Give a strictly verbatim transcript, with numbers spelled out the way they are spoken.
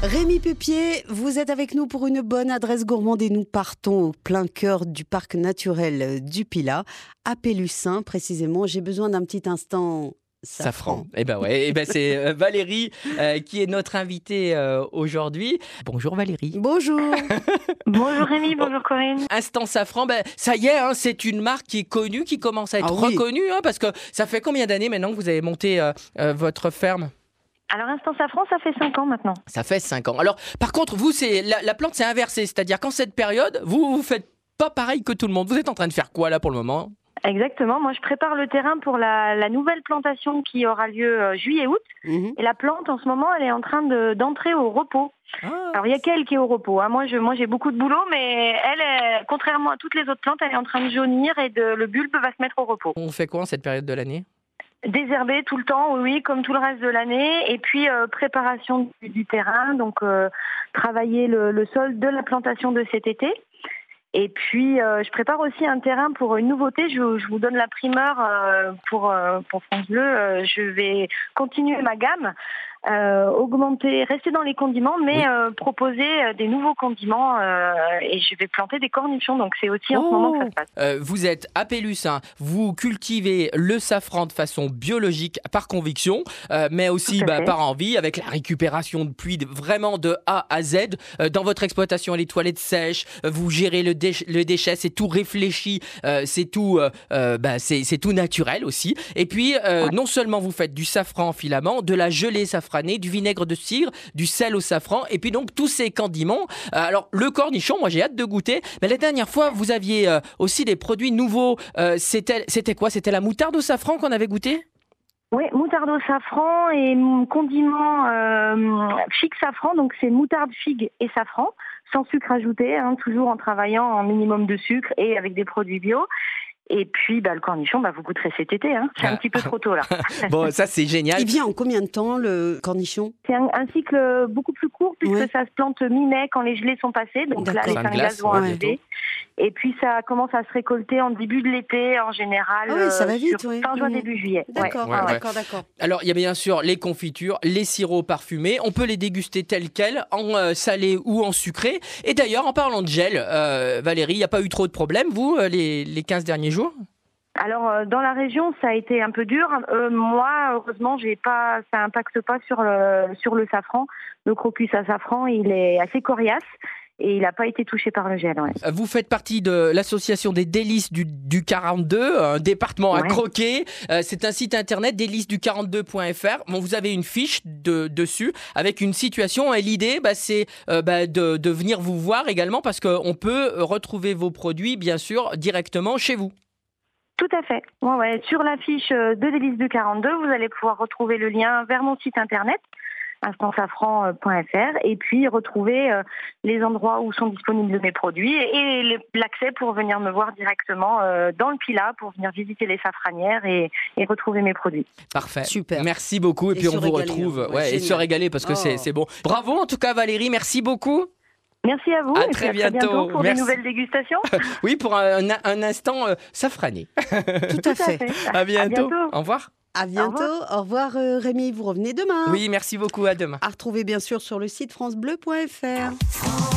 Rémi Pupier, vous êtes avec nous pour une bonne adresse gourmande et nous partons au plein cœur du parc naturel du Pilat, à Pélussin précisément. J'ai besoin d'un petit instant safran. Safran. Eh ben ouais, eh ben c'est euh, Valérie euh, qui est notre invitée euh, aujourd'hui. Bonjour Valérie. Bonjour. Bonjour Rémi, bonjour Corinne. Instant Safran, ben ça y est, hein, c'est une marque qui est connue, qui commence à être Ah oui. reconnue, hein, parce que ça fait combien d'années maintenant que vous avez monté euh, euh, votre ferme ? Alors Instant Safran, ça fait cinq ans maintenant. Ça fait cinq ans. Alors, par contre, vous, c'est la, la plante, c'est inversé. C'est-à-dire qu'en cette période, vous, vous faites pas pareil que tout le monde. Vous êtes en train de faire quoi, là, pour le moment ? Exactement, moi je prépare le terrain pour la, la nouvelle plantation qui aura lieu euh, juillet-août. Mhm. Et la plante, en ce moment, elle est en train de, d'entrer au repos. Ah. Alors il y a qu'elle qui est au repos. Hein. Moi, je, moi j'ai beaucoup de boulot, mais elle, est, contrairement à toutes les autres plantes, elle est en train de jaunir et de, le bulbe va se mettre au repos. On fait quoi en cette période de l'année ? Désherber tout le temps, oui, oui, comme tout le reste de l'année. Et puis euh, préparation du, du terrain, donc euh, travailler le, le sol de la plantation de cet été. Et puis, euh, je prépare aussi un terrain pour une nouveauté. Je, je vous donne la primeur euh, pour, euh, pour France Bleu. Euh, je vais continuer ma gamme, euh, augmenter, rester dans les condiments, mais Oui. euh, proposer euh, des nouveaux condiments. Euh, et je vais planter des cornichons. Donc, c'est aussi en Oh. ce moment que ça se passe. Euh, vous êtes à Pélussin, vous cultivez le safran de façon biologique par conviction, euh, mais aussi Tout à bah, fait. par envie, avec la récupération de pluie de- vraiment de A à Z. Euh, dans votre exploitation, les toilettes sèches, euh, vous gérez le, déch- le déchet, c'est tout réfléchi, euh, c'est tout, euh, euh, bah, c'est, c'est tout naturel aussi. Et puis, euh, Ouais. non seulement vous faites du safran en filament, de la gelée safranée, du vinaigre de cidre, du sel au safran, et puis donc tous ces condiments. Euh, alors, le cornichon, moi j'ai hâte de goûter, mais la dernière fois, vous aviez euh, aussi des produits nouveaux. Euh, c'était, c'était quoi ? C'était la moutarde au safran qu'on avait goûté ? Oui, moutarde au safran et mon condiment euh, figue safran, donc c'est moutarde, figue et safran, sans sucre ajouté, hein, toujours en travaillant en minimum de sucre et avec des produits bio. Et puis bah, le cornichon, bah, vous goûterez cet été, hein. C'est un Ah. petit peu trop tôt là. Bon, ça c'est génial. Il vient en combien de temps, le cornichon ? C'est un, un cycle beaucoup plus court puisque Ouais. ça se plante mi-mai quand les gelées sont passées, donc là D'accord. les Fin de fins de glace, glace vont ouais, arriver. Et puis ça commence à se récolter en début de l'été en général. Ah oui, ça va euh, vite, sur oui. fin juin, Mhm. début juillet. Ouais. D'accord, Ouais, ah, ouais. d'accord, d'accord. Alors, il y a bien sûr les confitures, les sirops parfumés. On peut les déguster tels quels, en euh, salé ou en sucré. Et d'ailleurs, en parlant de gel, euh, Valérie, il n'y a pas eu trop de problèmes, vous, euh, les, les quinze derniers jours ? Alors euh, dans la région, ça a été un peu dur. Euh, moi, heureusement, j'ai pas, ça impacte pas sur le sur le safran. Le crocus à safran, il est assez coriace et il n'a pas été touché par le gel. Ouais. Vous faites partie de l'association des délices du, du quarante-deux, un département à Ouais. croquer. Euh, c'est un site internet, délices du quarante-deux point f r. Bon, vous avez une fiche de, dessus avec une situation. Et l'idée, bah, c'est euh, bah, de, de venir vous voir également parce qu'on peut retrouver vos produits, bien sûr, directement chez vous. Tout à fait. Ouais, ouais. Sur la fiche de Délices du quarante-deux, vous allez pouvoir retrouver le lien vers mon site internet, instant safran point f r, et puis retrouver euh, les endroits où sont disponibles mes produits et le- l'accès pour venir me voir directement euh, dans le Pilat, pour venir visiter les safranières et, et retrouver mes produits. Parfait. Super. Merci beaucoup. Et, Et puis se on vous régaler, retrouve. hein. Ouais, Ouais, et génial. se régaler parce que Oh. c'est, c'est bon. Bravo en tout cas, Valérie. Merci beaucoup. Merci à vous À et puis très à très bientôt. bientôt pour Merci. des nouvelles dégustations. Oui, pour un, un instant euh, safrané. Tout à fait. À bientôt. bientôt. Au revoir. À bientôt. Au revoir, euh, Rémi. Vous revenez demain. Oui, merci beaucoup. À demain. À retrouver bien sûr sur le site francebleu point f r.